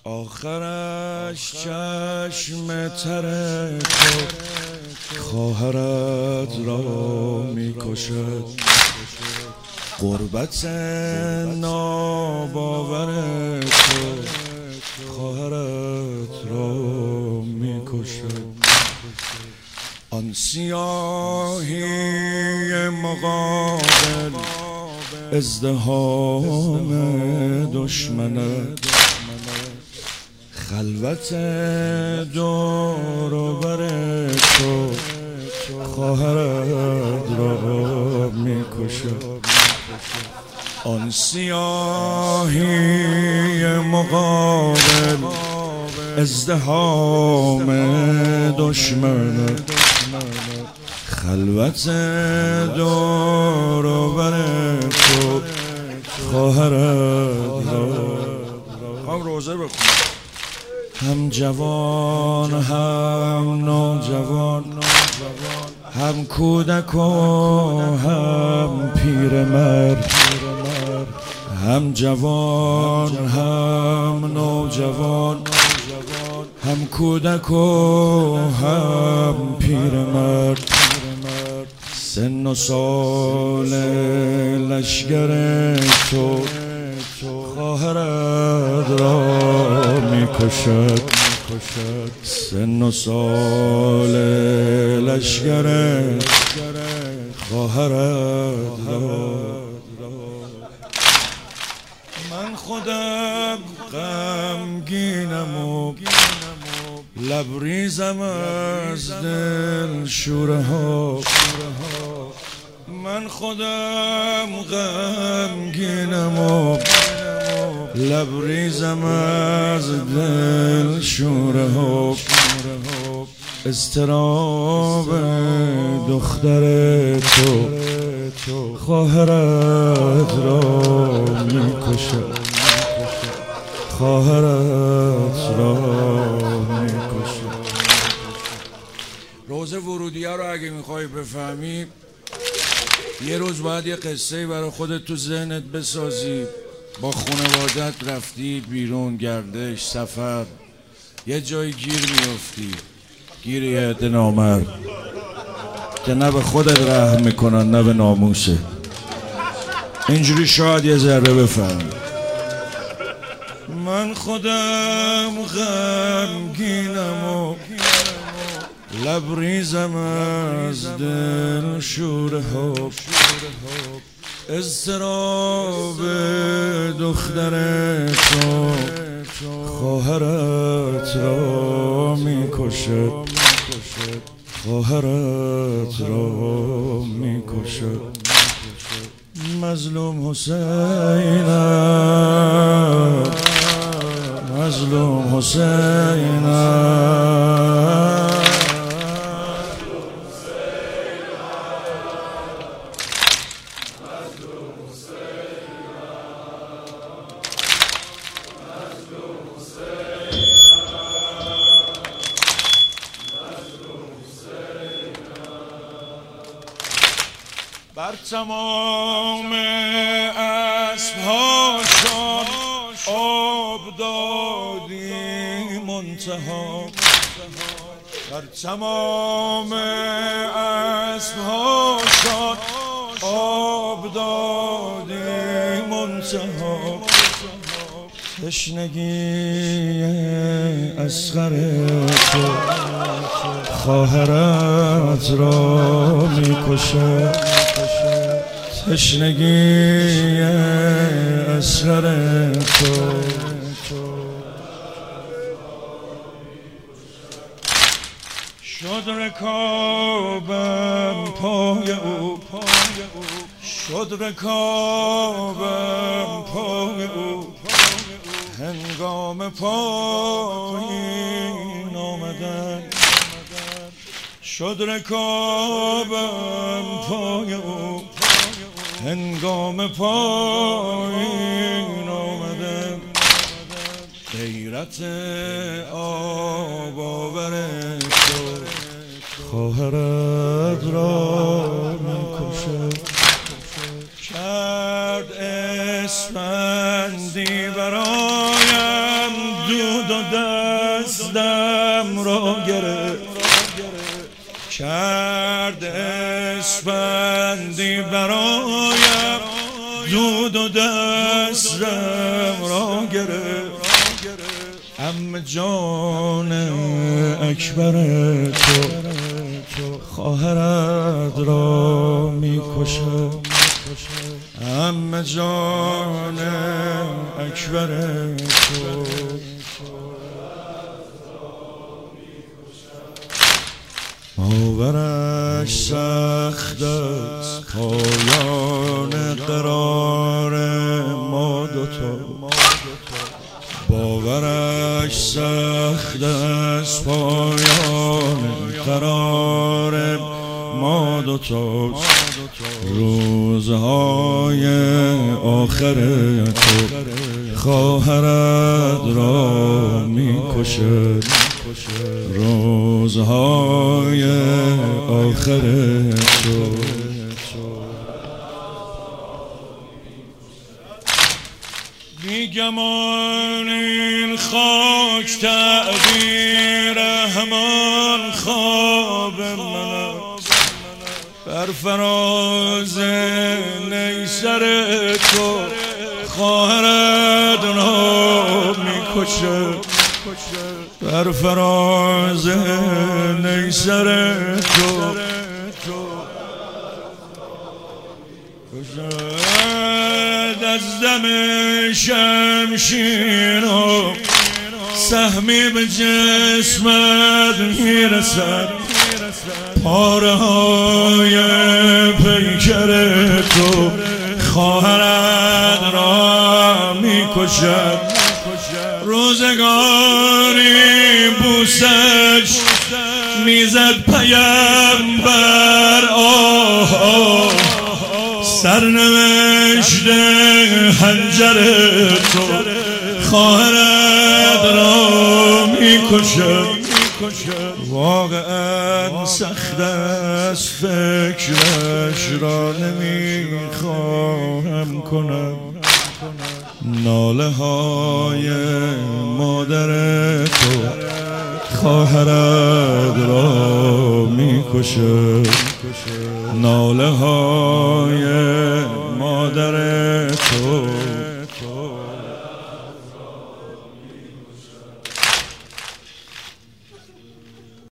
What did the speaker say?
آخرش چشم تر تو خواهرت را میکشد. غربت ناباور تو خواهرت را میکشد. آن سیاهی مقابل ازدحام دشمنت، خلوت دور و بر تو خواهرت را میکشد. آن سیاهی مقابل ازدحام دشمنت، خلوت دور و بر تو خواهرت را. هم روزه بخون. هم جوان هم نوجوان، هم کودک و هم پیرمرد، هم جوان هم نوجوان، هم کودک و هم پیرمرد، سن و سال لشگر تو خواهرت را میکشد. سن و سال لشگر خواهرت را. من خودم غمگینم و لبریزم از دل شوره ها. من خودم غمگینم و لبریزم از دل شوره ها. اضطراب دختر تو خواهرت را میکشد. خواهرت را میکشد. روزه ورودیه رو اگه میخوای بفهمی، یه روز باید یه قصه برای خودت تو ذهنت بسازی. با خانوادت رفتی بیرون، گردش، سفر، یه جایی گیر میافتی، گیر یه عده نامرد که نه به خودت رحم میکنن نه به ناموسه. اینجوری شاید یه ذره بفهمی. من خودم غمگینم و لبریزم از دل شوره ها. اضطراب دختر تو خواهرت را میکشد. خواهرت را میکشد. مظلوم حسینم، مظلوم حسینم، بر تمام اسب‌ها شد آب دادی منتها. بر تمام اسب‌ها شد آب دادی منتها. تشنگی اصغر تو خواهرت را میکشد. تشنگی اصغر تو شد رکابم پای او، شد رکابم پای او. هنگام پایین آمدن شد رکابم پای او. هنگام پایین آمدن غیرت آب آور تو خواهرت را میکشد. کرد اسفندی برایم دور دستم را گرفت، کرد اسفندی برایم، دو دستم را گرفت. عمه جان اکبر تو خواهرت را میکشد، عمه جان اکبر تو باورش سخت است پایان قرار ما دوتا، باورش سخت است پایان قرار ما دوتا، روزهای آخر تو خواهرت را میکشد، روزهای آخر تو. بیگمان این خاک تعبیر همان خواب من، بر فراز نیسر تو خواهرت را میکشد، بر فراز نیسر تو از دم شمشیر و سهمی به جسمت میرسد، پاره های پیکر تو خواهرت را میکشد، روزگاری بوسش میزد پیمبر، آه سرنوشت حنجر تو خواهرت را میکشد. واقعا سخت است فکرش را نمیخواهم کنم، ناله های مادر تو خواهرت را میکشد، ناله های مادر تو